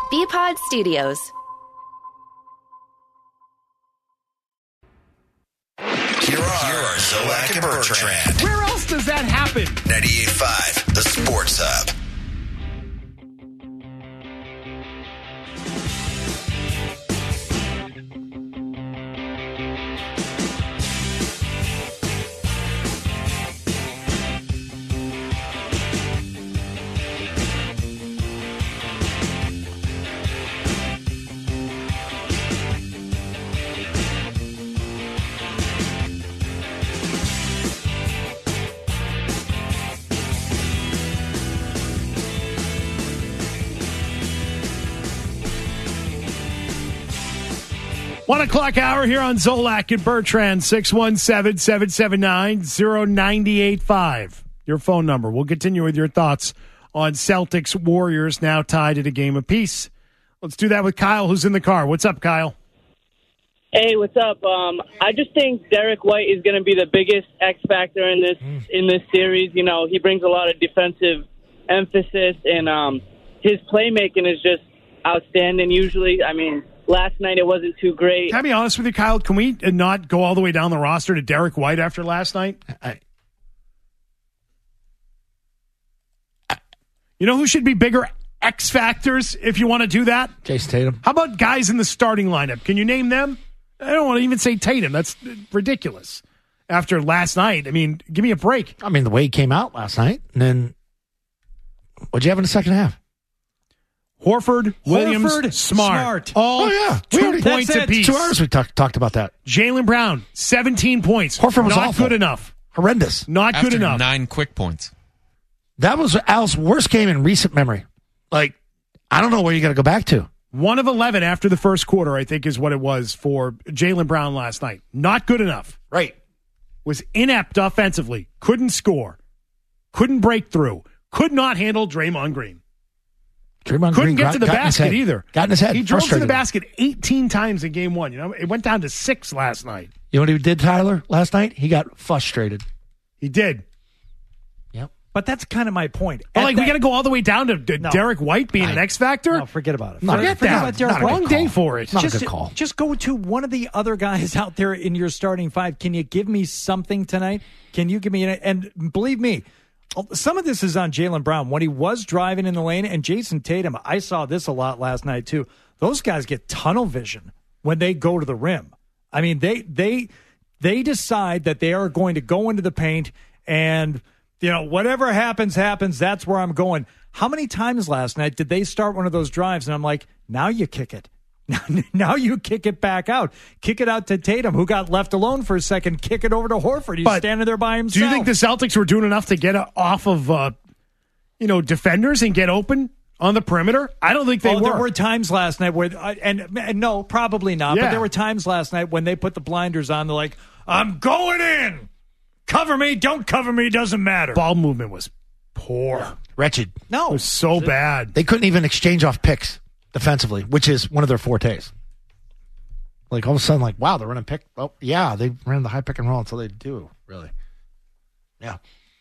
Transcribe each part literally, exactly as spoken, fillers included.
B-Pod Studios. Here are, Here are Zolak and Bertrand. Where else does that happen? ninety-eight point five, the Sports Hub. One o'clock hour here on Zolak and Bertrand, six one seven, seven seven nine, zero nine eight five. Your phone number. We'll continue with your thoughts on Celtics Warriors now tied at a game apiece. Let's do that with Kyle, who's in the car. What's up, Kyle? Hey, what's up? Um, I just think Derek White is going to be the biggest X factor in this mm. in this series. You know, he brings a lot of defensive emphasis, and um, his playmaking is just outstanding. Usually, I mean. Last night it wasn't too great. Can I be honest with you, Kyle? Can we not go all the way down the roster to Derek White after last night? I, I, you know who should be bigger X factors if you want to do that? Jason Tatum. How about guys in the starting lineup? Can you name them? I don't want to even say Tatum. That's ridiculous. After last night, I mean, give me a break. I mean, the way he came out last night, and then what'd you have in the second half? Horford, Williams, Horford, Smart. Smart. All oh, yeah. two already, points apiece. Two hours we talk, talked about that. Jaylen Brown, seventeen points. Horford was Not awful. good enough. Horrendous. Not After good enough. Nine quick points. That was Al's worst game in recent memory. Like, I don't know where you got to go back to. One of eleven after the first quarter, I think, is what it was for Jaylen Brown last night. Not good enough. Right. Was inept offensively. Couldn't score. Couldn't break through. Could not handle Draymond Green. Draymond Couldn't Green get got, to the basket either. Got in his head. He drove to the Frustrated. basket eighteen times in game one. You know, it went down to six last night. You know what he did, Tyler, last night? He got frustrated. He did. Yep. But that's kind of my point. But At like, that, we got to go all the way down to, to No. Derek White being I- an X factor. No, forget about it. Not Forget a good- that. about Derek not a good Wrong call. day for it. Not just, a good call. Just go to one of the other guys out there in your starting five. Can you give me something tonight? Can you give me an, and believe me, some of this is on Jaylen Brown. When he was driving in the lane, and Jason Tatum, I saw this a lot last night too. Those guys get tunnel vision when they go to the rim. I mean, they they they decide that they are going to go into the paint, and you know, whatever happens, happens. That's where I'm going. How many times last night did they start one of those drives, and I'm like, now you kick it. Now you kick it back out. Kick it out to Tatum, who got left alone for a second. Kick it over to Horford. He's But standing there by himself. Do you think the Celtics were doing enough to get off of, uh, you know, defenders and get open on the perimeter? I don't think they oh, were. There were times last night where, uh, and, and no, probably not. Yeah. But there were times last night when they put the blinders on. They're like, I'm going in. Cover me. Don't cover me. Doesn't matter. Ball movement was poor. Wretched. No. It was so bad. They couldn't even exchange off picks defensively, which is one of their fortes. Like, all of a sudden, like, wow, they're running pick. Oh, yeah, they ran the high pick and roll until they do, really. Yeah.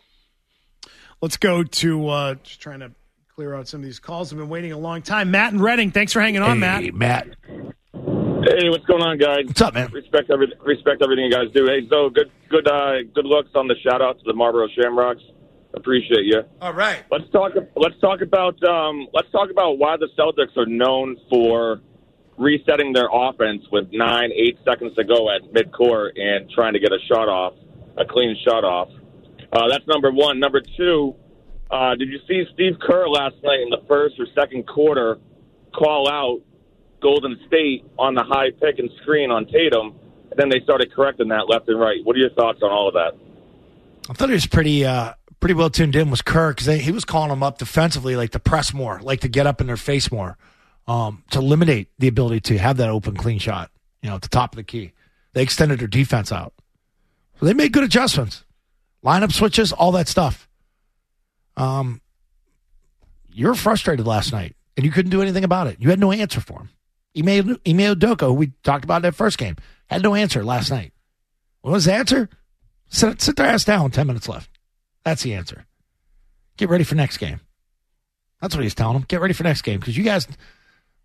Let's go to uh, just trying to clear out some of these calls. I've been waiting a long time. Matt and Reading, thanks for hanging on, Hey, Matt. Matt. Hey, what's going on, guys? What's up, man? Respect every, respect everything you guys do. Hey, so good, good, uh, good looks on the shout out to the Marlboro Shamrocks. Appreciate you. All right. Let's talk. Let's talk about. Um, let's talk about why the Celtics are known for resetting their offense with nine, eight seconds to go at midcourt and trying to get a shot off, a clean shot off. Uh, that's number one. Number two. Uh, did you see Steve Kerr last night in the first or second quarter call out Golden State on the high pick and screen on Tatum, and then they started correcting that left and right? What are your thoughts on all of that? I thought he was pretty uh, pretty well tuned in was Kerr, because he was calling them up defensively, like to press more, like to get up in their face more, um, to eliminate the ability to have that open, clean shot, you know, at the top of the key. They extended their defense out. So they made good adjustments. Lineup switches, all that stuff. Um, you were frustrated last night, and you couldn't do anything about it. You had no answer for him. Ime Ime Udoka, who we talked about in that first game, had no answer last night. What was the answer? Sit, sit their ass down, ten minutes left. That's the answer. Get ready for next game. That's what he's telling them. Get ready for next game, because you guys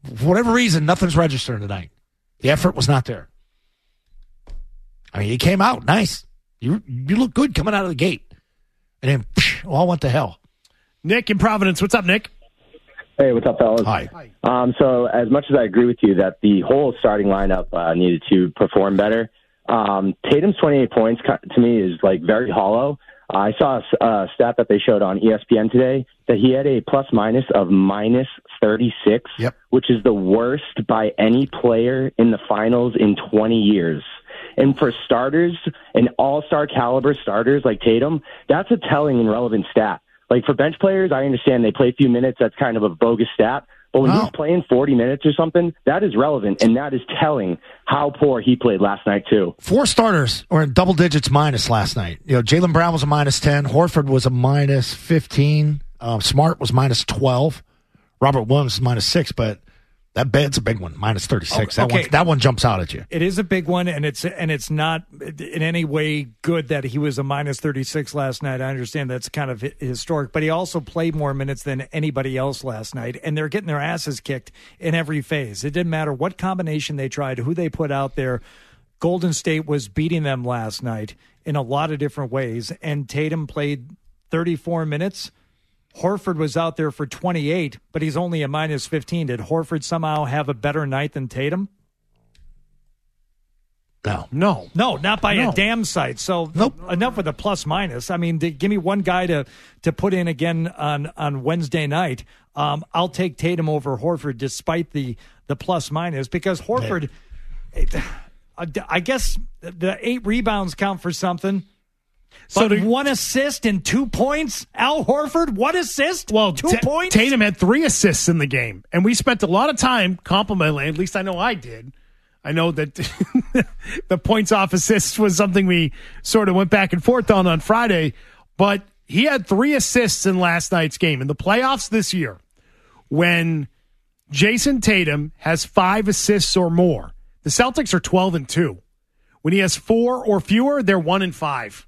For whatever reason, nothing's registering tonight. The effort was not there. I mean, he came out nice. You you look good coming out of the gate. And then psh, all went to hell. Nick in Providence. What's up, Nick? Hey, what's up, fellas? Hi. Um, so as much as I agree with you that the whole starting lineup uh, needed to perform better, um, Tatum's twenty-eight points to me is like very hollow. Uh, I saw a, a stat that they showed on E S P N today that he had a plus minus of minus thirty-six, yep. which is the worst by any player in the finals in twenty years. And for starters, and all-star caliber starters like Tatum, that's a telling and relevant stat. Like for bench players, I understand they play a few minutes. That's kind of a bogus stat. But when wow. he's playing forty minutes or something, that is relevant, and that is telling how poor he played last night, too. Four starters were in double digits minus last night. You know, Jaylen Brown was a minus ten. Horford was a minus fifteen. Uh, Smart was minus twelve. Robert Williams was minus six, but that bed's a big one, minus thirty-six. Okay. That one, that one jumps out at you. It is a big one, and it's and it's not in any way good that he was a minus thirty-six last night. I understand that's kind of historic, but he also played more minutes than anybody else last night, and they're getting their asses kicked in every phase. It didn't matter what combination they tried, who they put out there. Golden State was beating them last night in a lot of different ways, and Tatum played thirty-four minutes. Horford was out there for twenty-eight, but he's only a minus fifteen. Did Horford somehow have a better night than Tatum? No. No. No, not by No. a damn sight. So Nope. enough with the plus minus. I mean, to, give me one guy to, to put in again on, on Wednesday night. Um, I'll take Tatum over Horford despite the, the plus minus because Horford, it, I guess the eight rebounds count for something. So But to- one assist and two points. Al Horford, one assist, Well, two Ta- points. Tatum had three assists in the game, and we spent a lot of time complimenting. At least I know I did. I know that the points off assists was something we sort of went back and forth on on Friday, but he had three assists in last night's game. In the playoffs this year, when Jason Tatum has five assists or more, the Celtics are twelve and two. When he has four or fewer, they're one and five.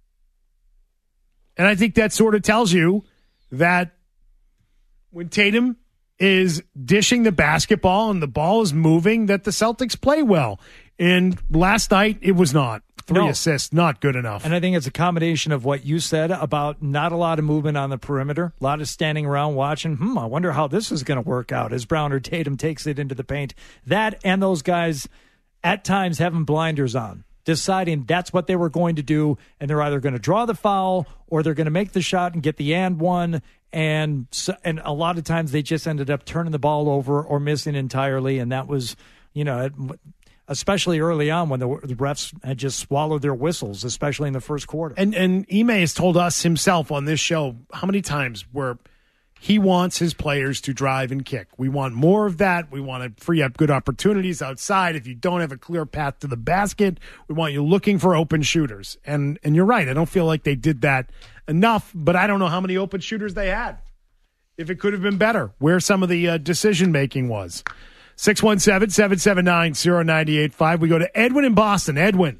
And I think that sort of tells you that when Tatum is dishing the basketball and the ball is moving, that the Celtics play well. And last night, it was not. Three No. assists, not good enough. And I think it's a combination of what you said about not a lot of movement on the perimeter, a lot of standing around watching, hmm, I wonder how this is going to work out as Brown or Tatum takes it into the paint. That and those guys at times having blinders on, deciding that's what they were going to do, and they're either going to draw the foul or they're going to make the shot and get the and one. And so, and a lot of times they just ended up turning the ball over or missing entirely, and that was, you know, especially early on when the, the refs had just swallowed their whistles, especially in the first quarter. And and Ime has told us himself on this show how many times where he wants his players to drive and kick. We want more of that. We want to free up good opportunities outside. If you don't have a clear path to the basket, we want you looking for open shooters. And and you're right. I don't feel like they did that enough, but I don't know how many open shooters they had. If it could have been better, where some of the uh, decision-making was. six one seven, seven seven nine, zero nine eight five. We go to Edwin in Boston. Edwin.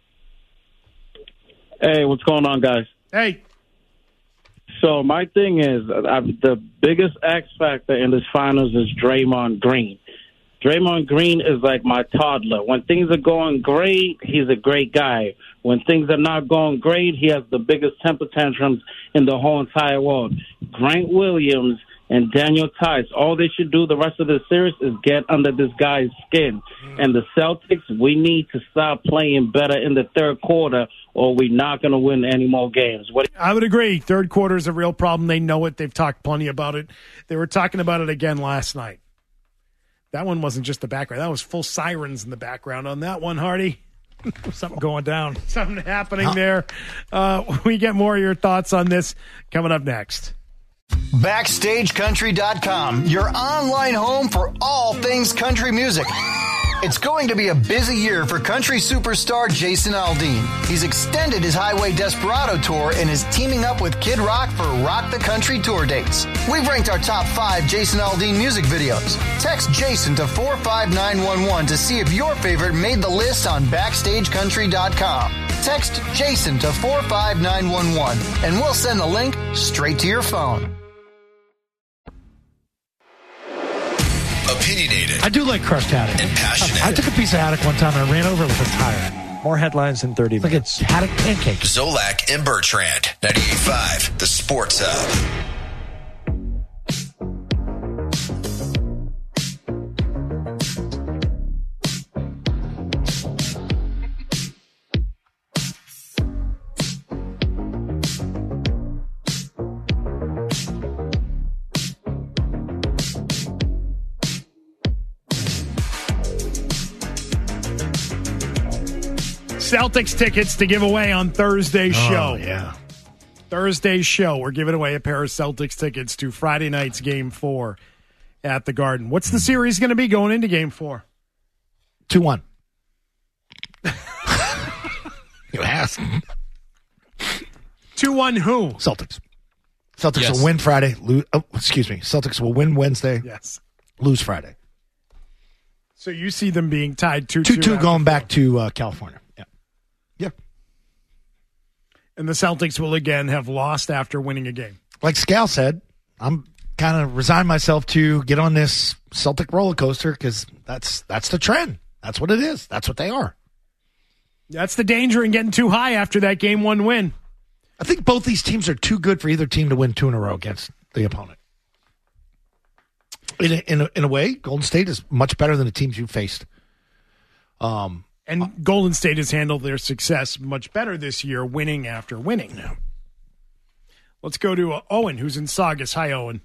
Hey, what's going on, guys? Hey. So my thing is, uh, the biggest X factor in this finals is Draymond Green. Draymond Green is like my toddler. When things are going great, he's a great guy. When things are not going great, he has the biggest temper tantrums in the whole entire world. Grant Williams and Daniel Tice, all they should do the rest of the series is get under this guy's skin. And the Celtics, we need to stop playing better in the third quarter, or we're not going to win any more games. What? I would agree. Third quarter is a real problem. They know it. They've talked plenty about it. They were talking about it again last night. That one wasn't just the background. That was full sirens in the background on that one, Hardy. Something going down. Something happening there. Uh, we get more of your thoughts on this coming up next. Backstage Country dot com, your online home for all things country music. It's going to be a busy year for country superstar Jason Aldean. He's extended his Highway Desperado tour and is teaming up with Kid Rock for Rock the Country tour dates. We've ranked our top five Jason Aldean music videos. Text Jason to four five nine one one to see if your favorite made the list on Backstage Country dot com. Text Jason to four five nine one one and we'll send the link straight to your phone. Opinion opinionated. I do like crushed haddock. And passionate. I took a piece of haddock one time and I ran over it with a tire. More headlines in thirty It's like minutes. a haddock pancake. Zolak and Bertrand. ninety-eight point five, The Sports Hub. Celtics tickets to give away on Thursday's Oh, show. yeah. Thursday's show, we're giving away a pair of Celtics tickets to Friday night's Game four at the Garden. What's the series going to be going into Game four? two one. You asked. two one who? Celtics. Celtics Yes. will win Friday. Lose, oh, excuse me. Celtics will win Wednesday. Yes. Lose Friday. So you see them being tied two two. two two going back to uh, California. Yeah. Yeah. And the Celtics will again have lost after winning a game. Like Scal said, I'm kind of resigned myself to get on this Celtic roller coaster because that's that's the trend. That's what it is. That's what they are. That's the danger in getting too high after that game one win. I think both these teams are too good for either team to win two in a row against the opponent. In a, in a, in a way, Golden State is much better than the teams you faced. Um, And Golden State has handled their success much better this year, winning after winning. Now, let's go to uh, Owen, who's in Saugus. Hi, Owen.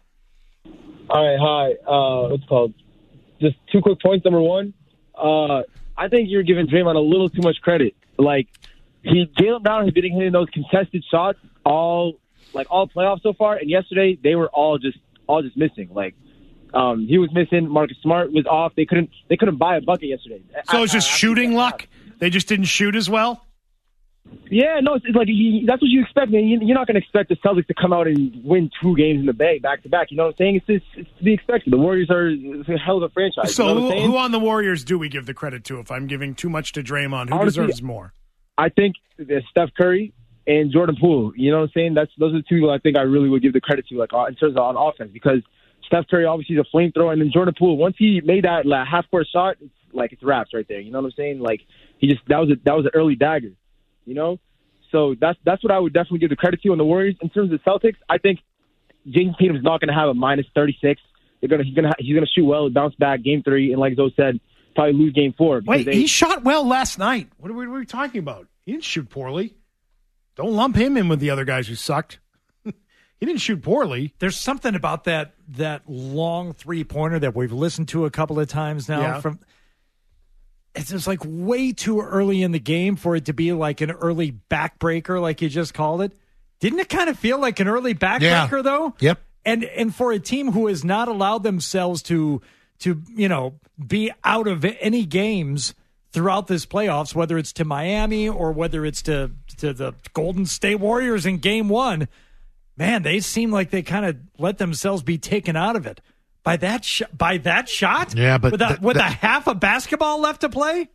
All right, hi. Uh, what's it called? Just two quick points. Number one, uh, I think you're giving Draymond a little too much credit. Like, he Jaylen Brown has been hitting those contested shots all like all playoffs so far, and yesterday they were all just all just missing. Like, um, he was missing. Marcus Smart was off. They couldn't they couldn't buy a bucket yesterday. So it's just I- I- shooting luck? They just didn't shoot as well? Yeah, no, it's, it's like you, that's what you expect, man. You, you're not going to expect the Celtics to come out and win two games in the Bay back to back. You know what I'm saying? It's, just, it's to be expected. The Warriors are it's a hell of a franchise. So you know what I'm who, saying? who on the Warriors do we give the credit to if I'm giving too much to Draymond? Who Honestly, deserves more? I think there's Steph Curry and Jordan Poole. You know what I'm saying? That's those are the two I think I really would give the credit to, like in terms of on offense, because Steph Curry obviously is a flamethrower, and then Jordan Poole, once he made that like, half court shot, it's like it's wraps right there. You know what I'm saying? Like he just that was a, that was an early dagger. You know, so that's that's what I would definitely give the credit to on the Warriors. In terms of the Celtics, I think Jason Tatum's not going to have a minus thirty-six. They're gonna he's gonna he's gonna shoot well, bounce back game three, and like Zoe said, probably lose game four. because Wait, they- he shot well last night. What are, we, what are we talking about? He didn't shoot poorly. Don't lump him in with the other guys who sucked. He didn't shoot poorly. There's something about that that long three pointer that we've listened to a couple of times now. Yeah. From it's just like way too early in the game for it to be like an early backbreaker, like you just called it. Didn't it kind of feel like an early backbreaker Yeah. though? Yep. And and for a team who has not allowed themselves to to you know be out of any games throughout this playoffs, whether it's to Miami or whether it's to to the Golden State Warriors in Game One. Man, they seem like they kind of let themselves be taken out of it by that sh- by that shot. Yeah, but with, a, th- with that- a half a basketball left to play,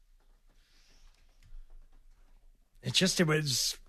it just it was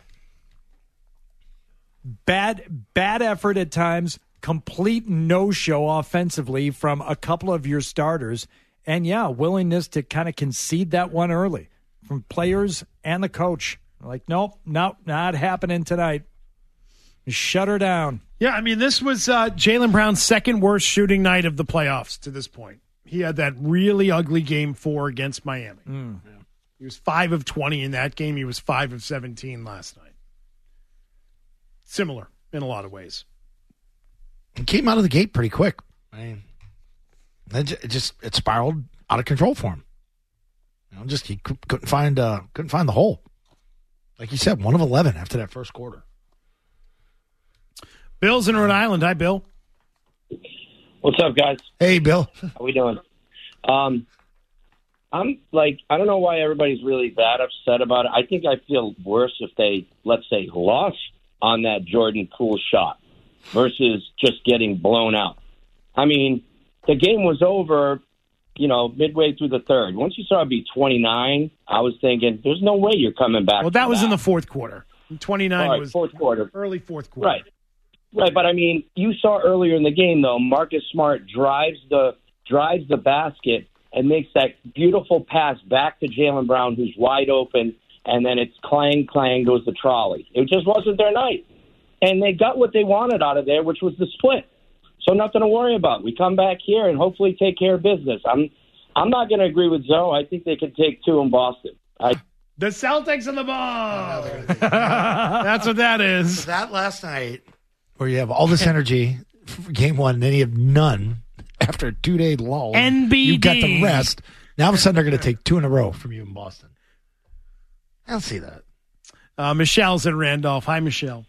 bad bad effort at times. Complete no show offensively from a couple of your starters, and yeah, willingness to kind of concede that one early from players and the coach. Like, nope, nope, not happening tonight. Shut her down. Yeah, I mean, this was uh, Jaylen Brown's second worst shooting night of the playoffs to this point. He had that really ugly game four against Miami. Mm. Yeah. He was five of twenty in that game. He was five of seventeen last night. Similar in a lot of ways. He came out of the gate pretty quick. I mean, it ju- it just it spiraled out of control for him. You know, just he cou- couldn't find uh, couldn't find the hole. Like you said, one of eleven after that first quarter. Bill's in Rhode Island. Hi, Bill. What's up, guys? Hey, Bill. How we doing? Um, I'm like, I don't know why everybody's really that upset about it. I think I feel worse if they, let's say, lost on that Jordan Poole shot versus just getting blown out. I mean, the game was over, you know, midway through the third. Once you saw it be twenty-nine, I was thinking, there's no way you're coming back. Well, that from was in the fourth quarter. twenty-nine All right, was fourth quarter. early fourth quarter. Right. Right, but I mean, you saw earlier in the game, though, Marcus Smart drives the drives the basket and makes that beautiful pass back to Jaylen Brown, who's wide open, and then it's clang, clang goes the trolley. It just wasn't their night. And they got what they wanted out of there, which was the split. So nothing to worry about. We come back here and hopefully take care of business. I'm I'm not going to agree with Zoe. I think they could take two in Boston. I The Celtics in the ball. That's what that is. So that last night, where you have all this energy for game one, and then you have none after a two-day lull. N B D. You got the rest. Now all of a sudden they're going to take two in a row from you in Boston. I don't see that. Uh, Michelle's in Randolph. Hi, Michelle.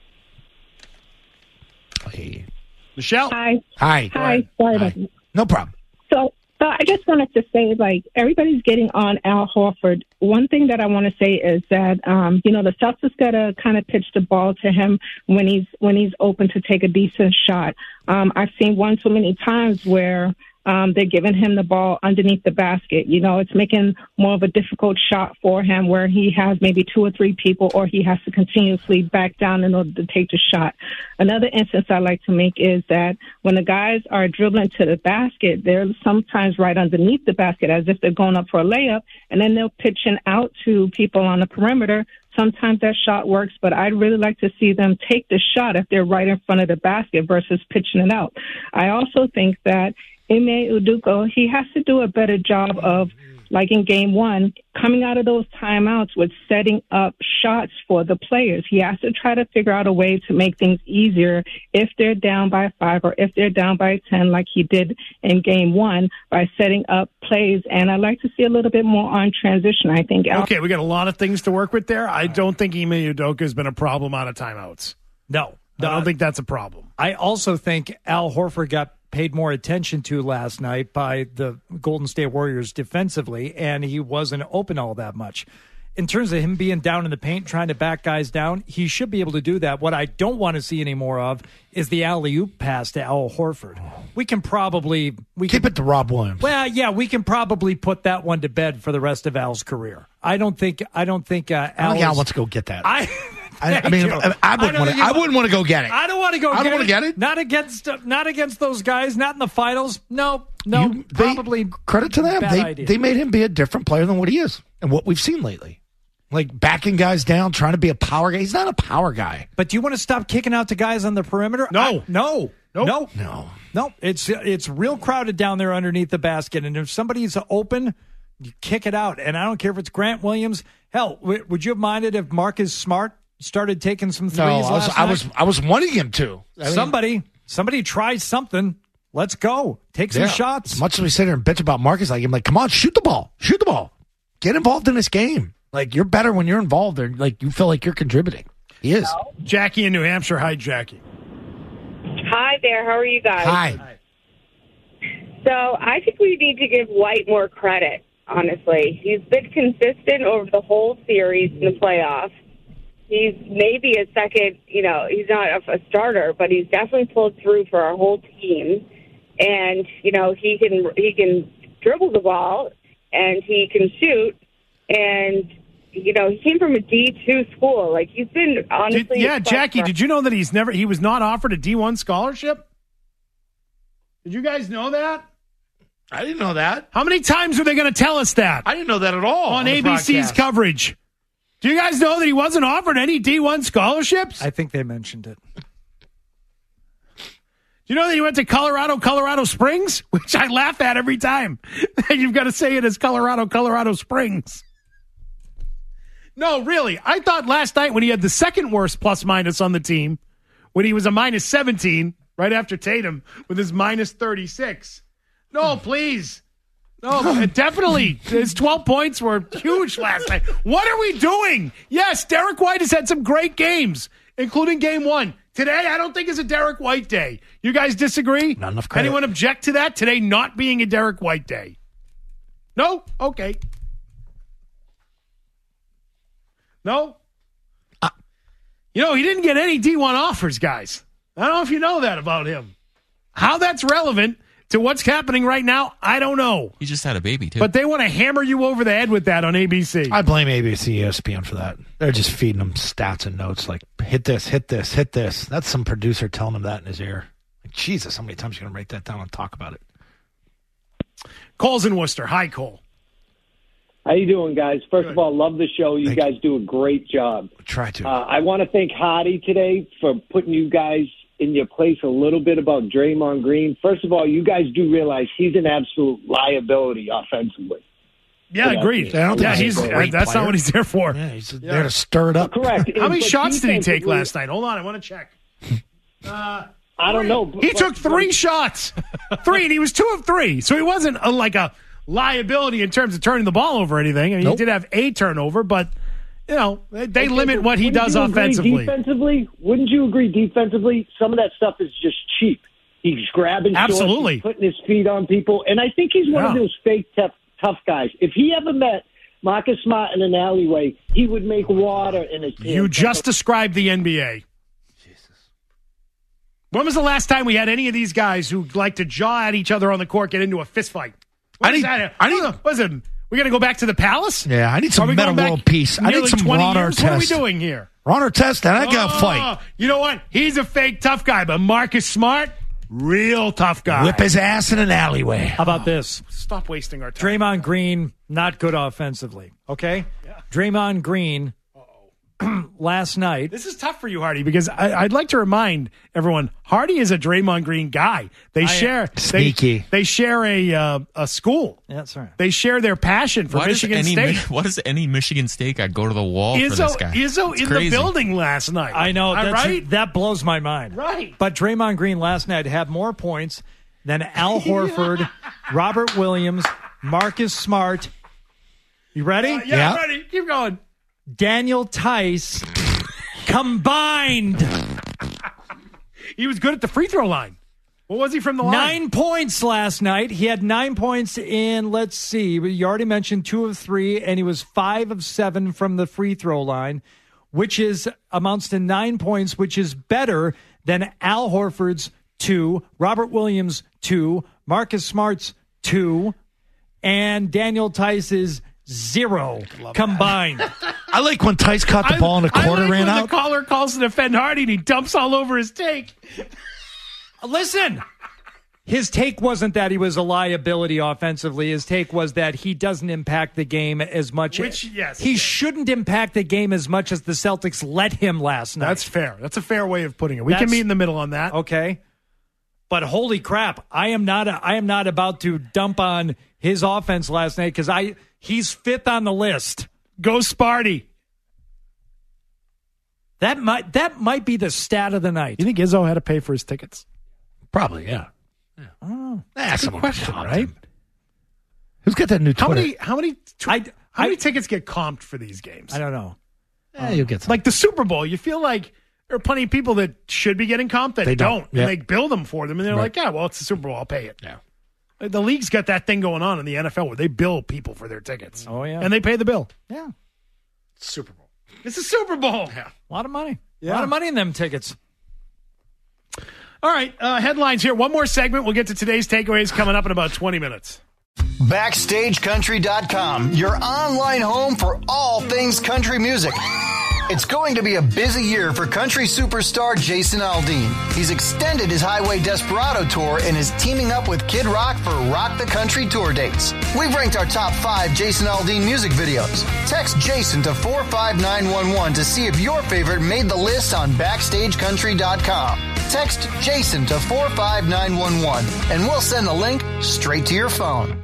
Hey. Michelle. Hi. Hi. Hi. Sorry about Hi. that. No problem. So uh, I just wanted to say, like, everybody's getting on Al Horford. One thing that I want to say is that, um, you know, the Celtics got to kind of pitch the ball to him when he's when he's open to take a decent shot. Um, I've seen one too many times where um, they're giving him the ball underneath the basket. You know, it's making more of a difficult shot for him where he has maybe two or three people, or he has to continuously back down in order to take the shot. Another instance I like to make is that when the guys are dribbling to the basket, they're sometimes right underneath the basket as if they're going up for a layup, and then they're pitching out to people on the perimeter. Sometimes that shot works, but I'd really like to see them take the shot if they're right in front of the basket versus pitching it out. I also think that Ime Udoka, he has to do a better job of, like in game one, coming out of those timeouts with setting up shots for the players. He has to try to figure out a way to make things easier if they're down by five or if they're down by ten, like he did in game one, by setting up plays. And I'd like to see a little bit more on transition, I think. Okay, we got a lot of things to work with there. I don't think Ime Udoka has been a problem out of timeouts. No. I don't think that's a problem. I also think Al Horford got paid more attention to last night by the Golden State Warriors defensively, and he wasn't open all that much. In terms of him being down in the paint, trying to back guys down, he should be able to do that. What I don't want to see any more of is the alley-oop pass to Al Horford. We can probably... we Keep can, it to Rob Williams. Well, yeah, we can probably put that one to bed for the rest of Al's career. I don't think... I don't think uh, I don't think Al Al wants to go get that. I... I, I mean, I, I wouldn't want to. I wouldn't want to go get it. I don't want to go. I don't get want to it. get it. Not against. Uh, not against those guys. Not in the finals. No. No. You- they- probably Credit to them. bad They idea. they made him be a different player than what he is and what we've seen lately. Like backing guys down, trying to be a power guy. He's not a power guy. But do you want to stop kicking out to guys on the perimeter? No. I- no. Nope. No. No. No. It's it's real crowded down there underneath the basket, and if somebody's open, you kick it out. And I don't care if it's Grant Williams. Hell, w- would you have minded if Marcus Smart started taking some threes No, I was last I night? was I was wanting him to. I mean, somebody somebody try something. Let's go. Take some yeah. shots. As much as we sit here and bitch about Marcus, like I'm like, come on, shoot the ball, shoot the ball, get involved in this game. Like you're better when you're involved, or like you feel like you're contributing. He is. Jackie in New Hampshire. Hi, Jackie. Hi there. How are you guys? Hi. So I think we need to give White more credit, honestly. He's been consistent over the whole series in the playoffs. He's maybe a second, you know, he's not a, a starter, but he's definitely pulled through for our whole team. And, you know, he can he can dribble the ball and he can shoot. And, you know, he came from a D two school. Like, he's been honestly. Did, yeah, Jackie, did you know that he's never he was not offered a D one scholarship? Did you guys know that? I didn't know that. How many times are they going to tell us that? I didn't know that at all on, on the A B C's broadcast. coverage. Do you guys know that he wasn't offered any D one scholarships? I think they mentioned it. Do you know that he went to Colorado, Colorado Springs? Which I laugh at every time. You've got to say it as Colorado, Colorado Springs. No, really. I thought last night when he had the second worst plus minus on the team, when he was a minus seventeen, right after Tatum, with his minus thirty-six. No, please. No, definitely. His twelve points were huge last night. What are we doing? Yes, Derek White has had some great games, including game one. Today, I don't think is a Derek White day. You guys disagree? Not enough credit. Anyone object to that? Today not being a Derek White day? No? Okay. No? Uh, you know, he didn't get any D one offers, guys. I don't know if you know that about him. How that's relevant to what's happening right now, I don't know. He just had a baby, too. But they want to hammer you over the head with that on A B C. I blame A B C, E S P N for that. They're just feeding them stats and notes like, hit this, hit this, hit this. That's some producer telling him that in his ear. Like, Jesus, how many times are you going to write that down and talk about it? Cole's in Worcester. Hi, Cole. How you doing, guys? First of all, love the show. You Thank guys do a great job. Try to. Uh, I want to thank Hardy today for putting you guys in your place a little bit about Draymond Green. First of all, you guys do realize he's an absolute liability offensively. Yeah, Yeah, agreed. I don't think yeah, he's he's, a great that's player. not what he's there for. Yeah, he's there to stir it up. Correct. How many But shots did he take defensively, last night? Hold on, I want to check. Uh, I don't know. but- he but- took three shots. Three, and he was two of three. So he wasn't a, like a liability in terms of turning the ball over or anything. I mean, Nope. he did have a turnover, but, you know, they, they Okay, limit but what he wouldn't does you agree offensively. Defensively, wouldn't you agree? Defensively, some of that stuff is just cheap. He's grabbing shorts, Absolutely. he's putting his feet on people, and I think he's one of Yeah. those fake tough, tough guys. If he ever met Marcus Smart in an alleyway, he would make water in his pants. You just described the N B A. When was the last time we had any of these guys who like to jaw at each other on the court get into a fist fight? What I is need- that? I need- What is it? We got to go back to the Palace? Yeah, I need Are some we Meta going back World Peace. I nearly need some twenty Ron years? What are we Artest. doing here? Ron Artest, and I got to Oh, fight. You know what? He's a fake tough guy, but Marcus Smart, real tough guy. Whip his ass in an alleyway. How about this? Stop wasting our time. Draymond Green, not good offensively. Okay? Draymond Green, last night. This is tough for you, Hardy, because I, I'd like to remind everyone Hardy is a Draymond Green guy. They I- share Sneaky. They, they share a uh, a school. That's right. They share their passion for Why does Michigan any State. Mi- what does any Michigan State guy go to the wall for Izzo, this guy? Izzo It's in crazy. the building last night. I know. All That's, right? That blows my mind. Right. But Draymond Green last night had more points than Al Horford, Robert Williams, Marcus Smart. You ready? Uh, yeah, I'm ready. Keep going. Daniel Tice combined. He was good at the free throw line. What was he from the line? Nine points last night. He had nine points in, let's see, you already mentioned two of three, and he was five of seven from the free throw line, which is amounts to nine points, which is better than Al Horford's two, Robert Williams' two, Marcus Smart's two, and Daniel Tice's zero combined. I like when Tice caught the ball and the quarter I like ran when out. the caller calls to defend Hardy and he dumps all over his take. Listen, his take wasn't that he was a liability offensively. His take was that he doesn't impact the game as much. Which, yes, he yes. shouldn't impact the game as much as the Celtics let him last night. That's fair. That's a fair way of putting it. We can That's- meet in the middle on that. Okay. But holy crap, I am not a, I am not about to dump on his offense last night because I he's fifth on the list. Go Sparty. That might that might be the stat of the night. You think Izzo had to pay for his tickets? Probably, yeah. Oh, That's a question, right? Who's got that new How Twitter? many? How many? Tw- I, how I- many tickets get comped for these games? I don't know. Yeah, you'll get some. Like the Super Bowl, you feel like there are plenty of people that should be getting comped that They don't, don't. Yeah. and they bill them for them, and they're Right. like, "Yeah, well, it's the Super Bowl, I'll pay it." Yeah. The league's got that thing going on in the N F L where they bill people for their tickets. Oh, yeah. and they pay the bill. Yeah. Super Bowl. It's a Super Bowl. A lot of money. A Yeah. lot of money in them tickets. All right, uh, headlines here. One more segment. We'll get to today's takeaways coming up in about twenty minutes. Backstage Country dot com, your online home for all things country music. It's going to be a busy year for country superstar Jason Aldean. He's extended his Highway Desperado tour and is teaming up with Kid Rock for Rock the Country tour dates. We've ranked our top five Jason Aldean music videos. Text Jason to four five nine one one to see if your favorite made the list on Backstage Country dot com. Text Jason to four five nine one one and we'll send the link straight to your phone.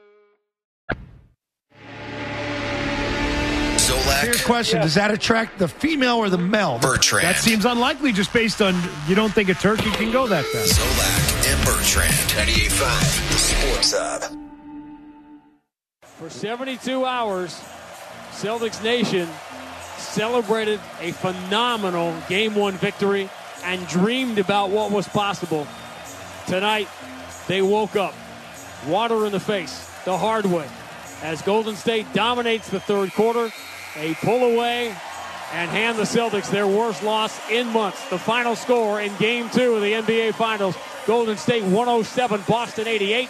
Zolak, Serious question: does that attract the female or the male? Bertrand. That seems unlikely just based on you don't think a turkey can go that fast. Zolak and Bertrand. ninety-eight point five, the Sports Hub. For seventy-two hours, Celtics Nation celebrated a phenomenal Game one victory and dreamed about what was possible. Tonight, they woke up, water in the face, the hard way, as Golden State dominates the third quarter, a pull away, and hand the Celtics their worst loss in months. The final score in Game two of the N B A Finals, Golden State one oh seven, Boston eighty-eight.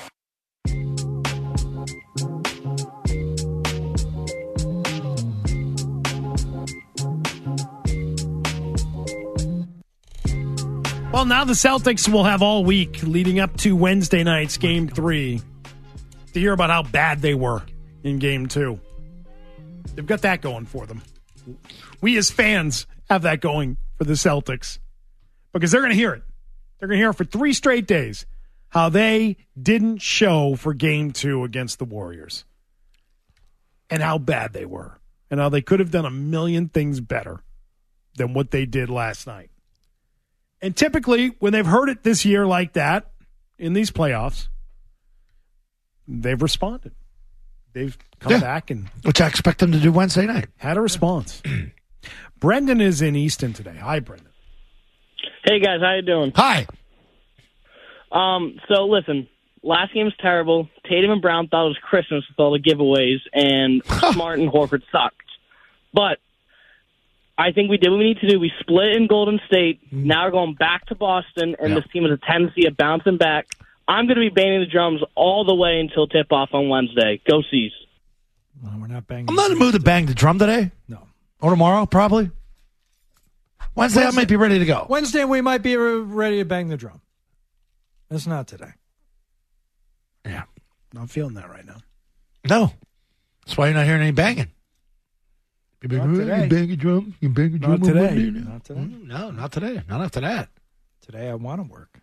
Well, now the Celtics will have all week leading up to Wednesday night's Game three to hear about how bad they were in game two. They've got that going for them. We as fans have that going for the Celtics because they're going to hear it. They're going to hear it for three straight days how they didn't show for game two against the Warriors and how bad they were and how they could have done a million things better than what they did last night. And typically, when they've heard it this year like that in these playoffs, they've responded. They've come Yeah. back and Which I expect them to do Wednesday night. had a response. Brendan is in Easton today. Hi, Brendan. Hey guys, how you doing? Hi. Um, so listen, last game was terrible. Tatum and Brown thought it was Christmas with all the giveaways, and Smart and Horford sucked. But I think we did what we need to do. We split in Golden State. Now we're going back to Boston, and Yeah. this team has a tendency of bouncing back. I'm going to be banging the drums all the way until tip-off on Wednesday. Go C's. Well, we're not banging. I'm not in the mood to bang the drum today. No. Or tomorrow, probably. Wednesday, I might be ready to go. Wednesday, we might be re- ready to bang the drum. It's not today. Yeah. Not feeling that right now. No. That's why you're not hearing any banging. You Not bang, today. you bang a drum. You bang a drum. Not on today. Monday now. Not today. Mm, No, not today. Not after that. Today, I want to work.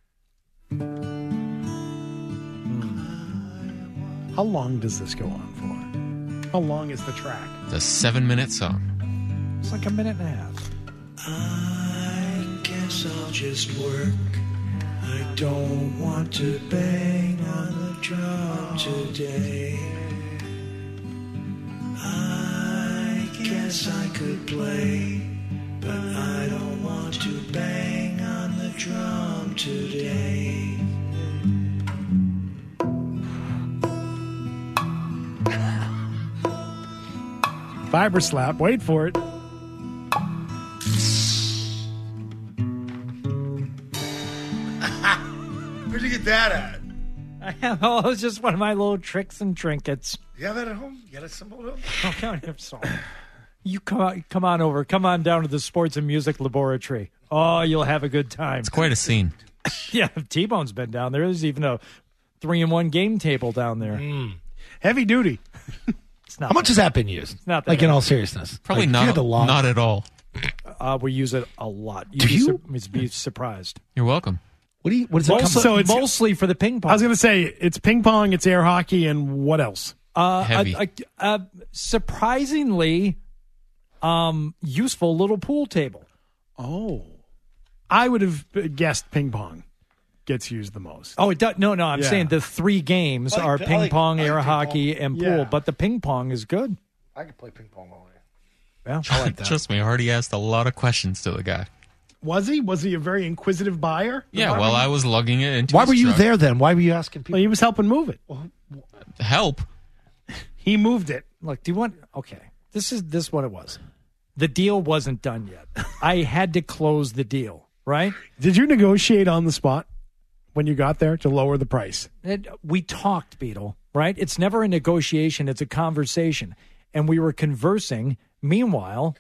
How long does this go on for? How long is the track? It's a seven-minute song. It's like a minute and a half. I guess I'll just work. I don't want to bang on the drum today. I guess I could play, but I don't want to bang on the drum today. Fiber slap. Wait for it. Where'd you get that at? I have, oh, it was just one of my little tricks and trinkets. You have that at home? You got it assembled up? Okay, I'm sorry. You come on, come on over. Come on down to the Sports and Music Laboratory. Oh, you'll have a good time. It's quite a scene. Yeah, T-Bone's been down there. There's even a three-in-one game table down there. Heavy duty. It's not How much has that been used? not that Like in bad. all seriousness. Probably Like, if you not, had to log- not at all. Uh, we use it a lot. You'd Do be, you? sur- you'd be surprised. You're welcome. What do you? What does it come Mostly, So it's- mostly for the ping pong. I was going to say it's ping pong, it's air hockey, and what else? Uh, Heavy. A, a, a surprisingly um, useful little pool table. Oh, I would have guessed ping pong gets used the most. Oh, it does. No, no. I'm Yeah. saying the three games I like- are I ping like- pong, I like air ping hockey, pong. and pool. Yeah. But the ping pong is good. I can play ping pong all day. Yeah, I like that. Trust me, I already asked a lot of questions to the guy. Was he? Was he a very inquisitive buyer? Yeah, well, I was lugging it into Why his were you truck. there then? Why were you asking people? Well, he was helping move it. Help. He moved it. Look, do you want? Okay, this is this is what it was. The deal wasn't done yet. I had to close the deal. Right? Did you negotiate on the spot when you got there to lower the price? It, we talked, Beetle. Right? It's never a negotiation. It's a conversation, and we were conversing. Meanwhile,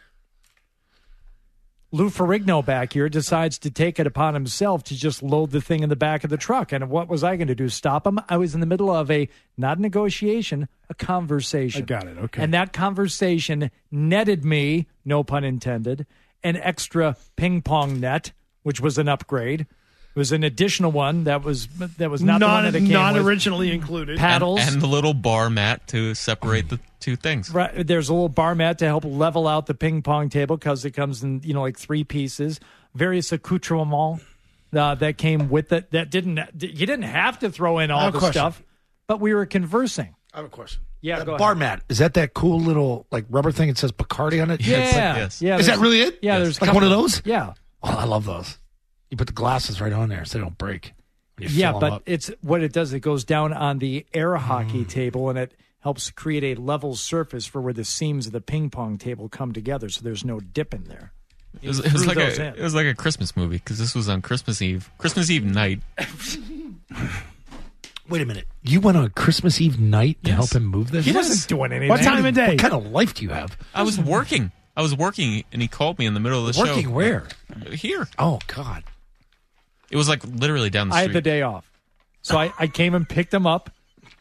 Lou Ferrigno back here decides to take it upon himself to just load the thing in the back of the truck. And what was I going to do? Stop him? I was in the middle of a, not a negotiation, a conversation. I got it. Okay. And that conversation netted me, no pun intended, an extra ping pong net, which was an upgrade. It was an additional one that was that was not, not the one that it came not with. originally included. Paddles. And, and the little bar mat to separate the two things. Right, there's a little bar mat to help level out the ping pong table because it comes in, you know, like three pieces. Various accoutrements uh, that came with it. That didn't you didn't have to throw in I all have a the question. stuff, but we were conversing. I have a question. Yeah, that go bar ahead. mat, is that that cool little like rubber thing? It says Bacardi on it. Yeah, It's like- yes. yeah. Is there's- that really it? Yeah, Yes. there's a Like one of couple- those? Yeah, Oh, I love those. You put the glasses right on there so they don't break. when you yeah, fill 'em but up. it's what it does. It goes down on the air hockey Mm. table, and it helps create a level surface for where the seams of the ping pong table come together, so there's no dip in there. It was, it was Threw like those a in. it was like a Christmas movie because this was on Christmas Eve, Christmas Eve night. Wait a minute. You went on Christmas Eve night to Yes. help him move this? He wasn't doing anything. What time of day? What kind of life do you have? I was working. I was working, and he called me in the middle of the show. Working where? Here. Oh, God. It was like literally down the I street. had the day off. So I, I came and picked him up,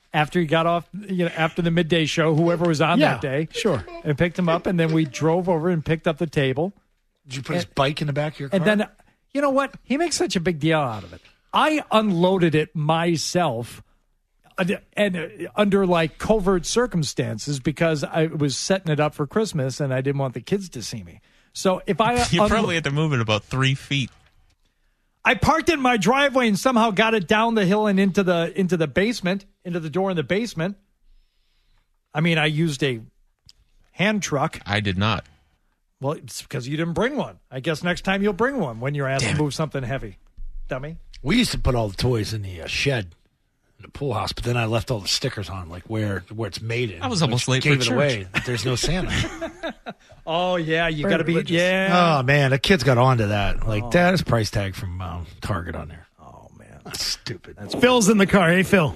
after he got off, you know, after the midday show, whoever was on Yeah, that day. Sure. And picked him up, and then we drove over and picked up the table. Did you put his bike in the back of your car? And then, you know what? He makes such a big deal out of it. I unloaded it myself and, and under like covert circumstances because I was setting it up for Christmas and I didn't want the kids to see me. So if I You unlo- probably had to move it about three feet. I parked it in my driveway and somehow got it down the hill and into the into the basement, into the door in the basement. I mean, I used a hand truck. I did not. Well, it's because you didn't bring one. I guess next time you'll bring one when you're asked Damn to it. move something heavy. Dummy. We used to put all the toys in the uh, shed in the pool house, but then I left all the stickers on, like where where it's made in. I was almost which late for gave it church. away. That there's no Santa. Oh, yeah, you Very got to be, religious. yeah. Oh, man, the kids got onto that. Like, Dad, there's a price tag from um, Target on there. Oh, man. That's stupid. That's Phil's in the car. Hey, Phil.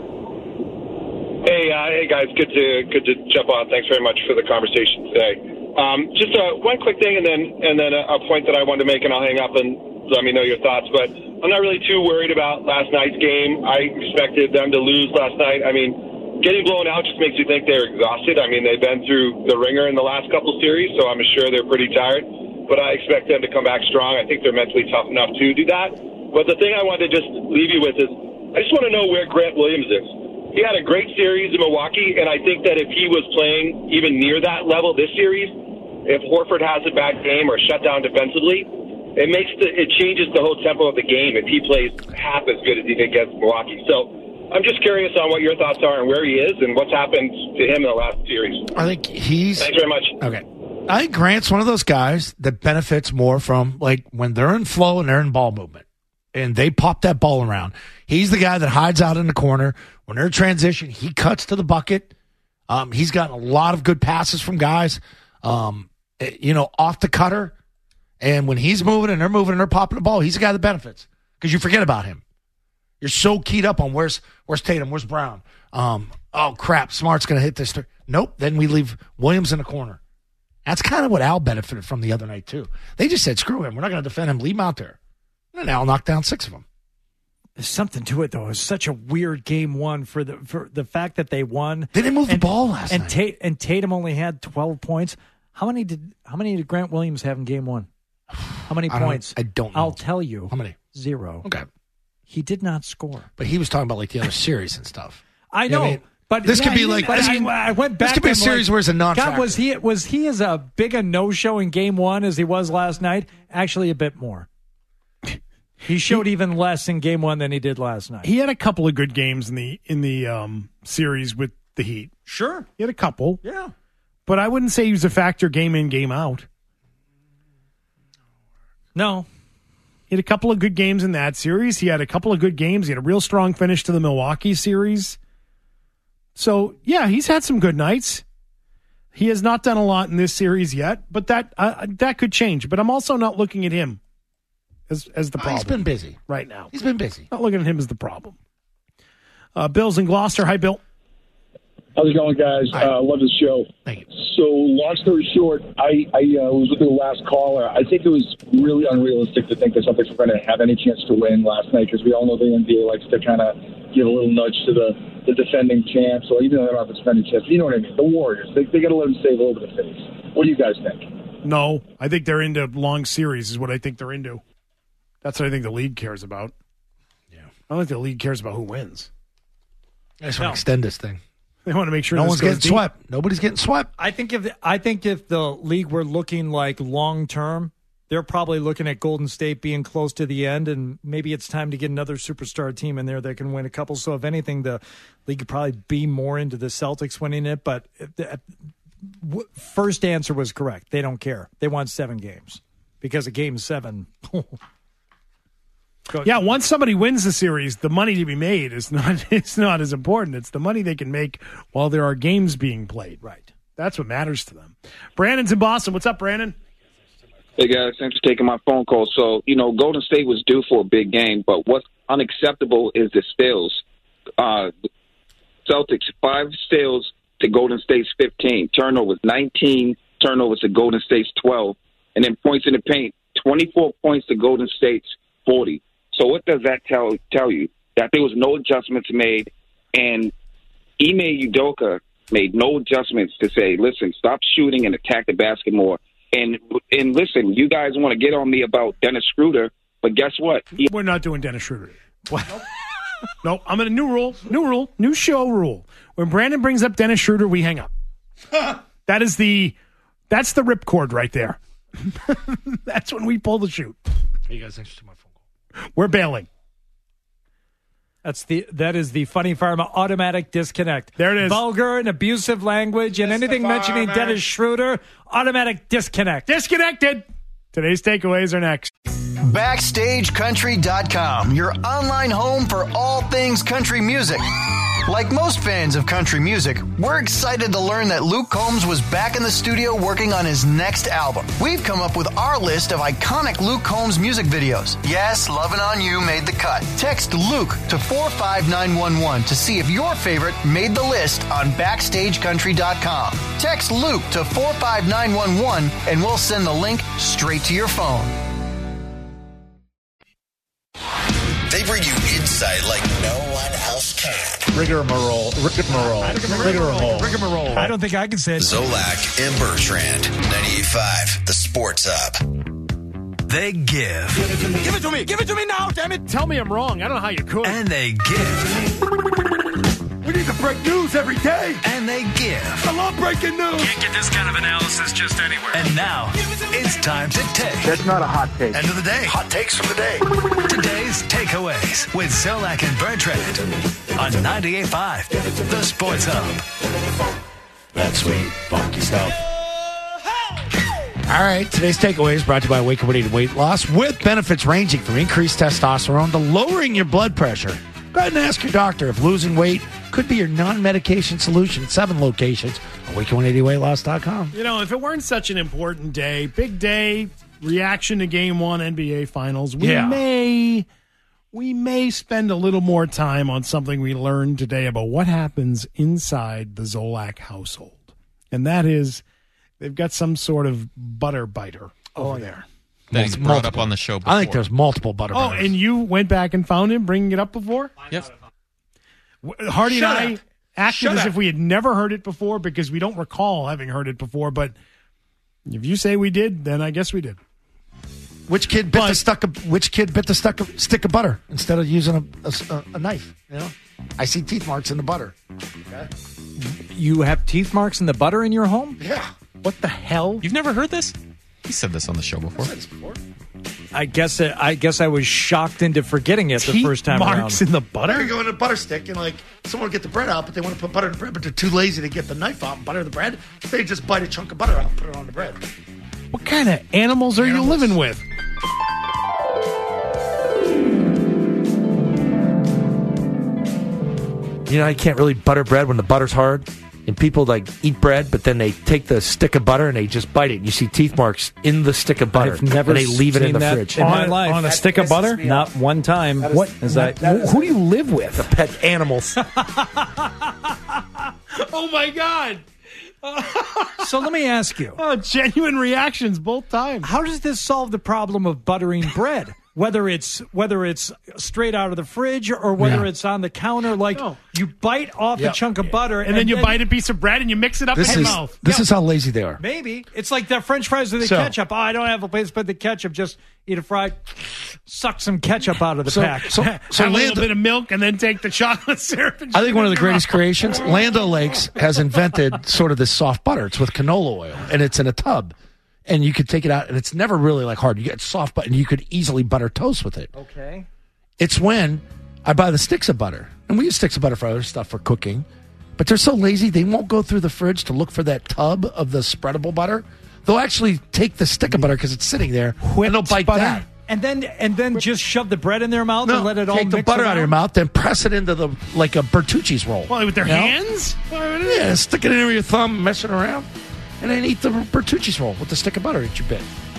Hey, uh, hey guys, good to good to jump on. Thanks very much for the conversation today. Um, just uh, one quick thing, and then and then a, a point that I wanted to make, and I'll hang up and let me know your thoughts. But I'm not really too worried about last night's game. I expected them to lose last night. I mean, getting blown out just makes you think they're exhausted. I mean, they've been through the ringer in the last couple series, so I'm sure they're pretty tired. But I expect them to come back strong. I think they're mentally tough enough to do that. But the thing I wanted to just leave you with is, I just want to know where Grant Williams is. He had a great series in Milwaukee, and I think that if he was playing even near that level this series, if Horford has a bad game or shut down defensively, it makes the, it changes the whole tempo of the game if he plays half as good as he did against Milwaukee. So I'm just curious on what your thoughts are and where he is and what's happened to him in the last series. I think he's. Thanks very much. Okay. I think Grant's one of those guys that benefits more from, like, when they're in flow and they're in ball movement and they pop that ball around. He's the guy that hides out in the corner. When they're in transition, he cuts to the bucket. Um, he's gotten a lot of good passes from guys, um, you know, off the cutter. And when he's moving and they're moving and they're popping the ball, he's the guy that benefits because you forget about him. You're so keyed up on where's where's Tatum, where's Brown. Um, oh, crap, Smart's going to hit this. Th- nope, then we leave Williams in the corner. That's kind of what Al benefited from the other night, too. They just said, screw him. We're not going to defend him. Leave him out there. And Al knocked down six of them. There's something to it, though. It was such a weird game one for the for the fact that they won. They didn't move and, the ball last and night. Tate, and Tatum only had twelve points. How many did How many did Grant Williams have in game one? How many I don't- points? I don't know. I'll tell you. How many? Zero. Okay. He did not score. But he was talking about, like, the other series and stuff. I You know. what I mean? But this yeah, could be he- like but this, I, I went back. this could be a and series like, where it's a non. God, was he was he as a big a no show in game one as he was last night? Actually, a bit more. He showed even less in game one than he did last night. He had a couple of good games in the in the um, series with the Heat. Sure, he had a couple. Yeah, but I wouldn't say he was a factor game in, game out. No. He had a couple of good games in that series. He had a couple of good games. He had a real strong finish to the Milwaukee series. So, yeah, he's had some good nights. He has not done a lot in this series yet, but that uh, that could change. But I'm also not looking at him as as the Oh, problem. he's been busy right now. He's been busy. Not looking at him as the problem. Uh, Bill's in Gloucester. Hi, Bill. How's it going, guys? Uh, love the show. Thank you. So, long story short, I, I uh, was with the last caller. I think it was really unrealistic to think that Celtics were going to have any chance to win last night because we all know the N B A likes to kind of give a little nudge to the, the defending champs, or even though they don't have a defending champs. You know what I mean? The Warriors. They, they got to let them save a little bit of face. What do you guys think? No, I think they're into long series is what I think they're into. That's what I think the league cares about. Yeah. I don't think the league cares about who wins. I just want to extend this thing. They want to make sure no this one's goes getting deep. swept. Nobody's getting swept. I think if I think if the league were looking like long term, they're probably looking at Golden State being close to the end, and maybe it's time to get another superstar team in there that can win a couple. So if anything, the league could probably be more into the Celtics winning it. But the first answer was correct. They don't care. They want seven games because a game seven. Yeah, once somebody wins the series, the money to be made is not it's not as important. It's the money they can make while there are games being played. Right. That's what matters to them. Brandon's in Boston. What's up, Brandon? Hey, guys. Thanks for taking my phone call. So, you know, Golden State was due for a big game, but what's unacceptable is the steals. Uh, Celtics, five steals to Golden State's fifteen. Turnovers, nineteen turnovers to Golden State's twelve. And then points in the paint, twenty-four points to Golden State's forty. So what does that tell tell you? That there was no adjustments made, and Ime Udoka made no adjustments to say, listen, stop shooting and attack the basket more. And and listen, you guys want to get on me about Dennis Schroeder, but guess what? He- We're not doing Dennis Schroeder. What? No, I'm in a new rule, new rule, new show rule. When Brandon brings up Dennis Schroeder, we hang up. That is the, that's the ripcord right there. That's when we pull the chute. Hey, you guys, thanks for my phone call. We're bailing. That's the that is the Funny Farm automatic disconnect. There it is. Vulgar and abusive language and anything mentioning Dennis Schroeder, automatic disconnect. Disconnected. Today's takeaways are next. Backstage Country dot com, your online home for all things country music. Like most fans of country music, we're excited to learn that Luke Combs was back in the studio working on his next album. We've come up with our list of iconic Luke Combs music videos. Yes, Lovin' On You made the cut. Text Luke to four five nine one one to see if your favorite made the list on Backstage Country dot com. Text Luke to four five nine one one and we'll send the link straight to your phone. They bring you insight like no one else can. Rigmarole. Rigmarole. Rigmarole. Rigmarole. I don't think I can say it. Zolak and Bertrand. ninety-eight point five, The Sports Hub. They give. Give it to me. Give it to me. Give it to me now, damn it. Tell me I'm wrong. I don't know how you could. And they give. We need to break news every day. And they give. I love breaking news. Can't get this kind of analysis just anywhere. And now, it's time to take. That's not a hot take. End of the day. Hot takes from the day. Today's takeaways with Zolak and Bertrand on ninety-eight point five, The Sports Hub. That sweet, funky stuff. All right, today's takeaway is brought to you by Wake Up Weight Weight Loss with benefits ranging from increased testosterone to lowering your blood pressure. Go ahead and ask your doctor if losing weight could be your non-medication solution. Seven locations at wake one eighty weight loss dot com. You know, if it weren't such an important day, big day, reaction to Game One N B A Finals, we Yeah. may we may spend a little more time on something we learned today about what happens inside the Zolak household, and that is they've got some sort of butter biter over there. That he's brought up on the show before. I think there's multiple butter Oh, biters. and you went back and found him bringing it up before? Yep. W- Hardy Shut and I up. acted Shut as up. if we had never heard it before because we don't recall having heard it before. But if you say we did, then I guess we did. Which kid bit the stuck of, which kid bit the stuck of, stick of butter instead of using a, a, a knife? You know, I see teeth marks in the butter. Okay. You have teeth marks in the butter in your home? Yeah. What the hell? You've never heard this? He said this on the show before. I guess it, I guess I was shocked into forgetting it the Teeth first time marks around. in the Butter butter? you go in a butter stick and like someone will get the bread out, but they want to put butter in the bread, but they're too lazy to get the knife out and butter the bread. They just bite a chunk of butter out and put it on the bread. What kind of animals are Animals. you living with? You know, you can't really butter bread when the butter's hard. And people like eat bread, but then they take the stick of butter and they just bite it. And you see teeth marks in the stick of butter. I've never and they leave it in seen the that fridge. in my life. On a stick of butter? Not one time. That is- what is that? that is- who do you live with? The pet animals. Oh, my God. So let me ask you. Oh, genuine reactions both times. How does this solve the problem of buttering bread? Whether it's whether it's straight out of the fridge or whether Yeah. it's on the counter, like you bite off Yeah. a chunk of butter And, then you bite a piece of bread and you mix it up This in your is mouth. this is how lazy they are. Maybe it's like the French fries with the So- ketchup. Oh, I don't have a place to put the ketchup. Just eat a fry, suck some ketchup out of the So- pack. so- Have So a little Lando, bit of milk and then take the chocolate syrup. And I think one of the shove it in your greatest mouth. creations, Land O'Lakes has invented sort of this soft butter. It's with canola oil, and it's in a tub. And you could take it out, and it's never really like hard. You get soft butter, and you could easily butter toast with it. Okay. It's when I buy the sticks of butter, and we use sticks of butter for other stuff for cooking, but they're so lazy they won't go through the fridge to look for that tub of the spreadable butter. They'll actually take the stick of butter because it's sitting there, and they'll bite butter. that. And then and then just shove the bread in their mouth and let it all take the mix butter out of your around? mouth, then press it into the like a Bertucci's roll. Well, with their You know? hands? Yeah, stick it in with your thumb, mess it around, and then eat the Bertucci's roll with the stick of butter that you bit.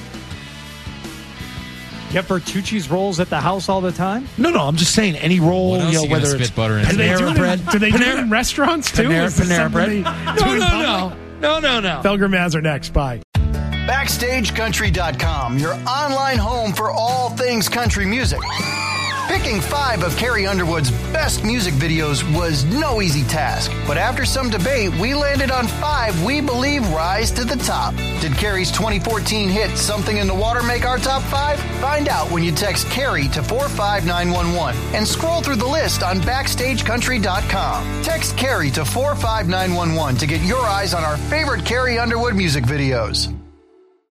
You have Bertucci's rolls at the house all the time? No, no, I'm just saying any roll, What else you know, you gonna whether spit it's butter in? Do they do Panera it bread. in, do they do Panera- it in restaurants too? Panera, Is this Panera something bread. they No, do in no, public? no, no, no, no. Felger Mazur next. Bye. Backstage Country dot com, your online home for all things country music. Picking five of Carrie Underwood's best music videos was no easy task, but after some debate, we landed on five we believe rise to the top. Did Carrie's twenty fourteen hit Something in the Water make our top five? Find out when you text Carrie to four five nine one one and scroll through the list on backstage country dot com. Text Carrie to four five nine one one to get your eyes on our favorite Carrie Underwood music videos.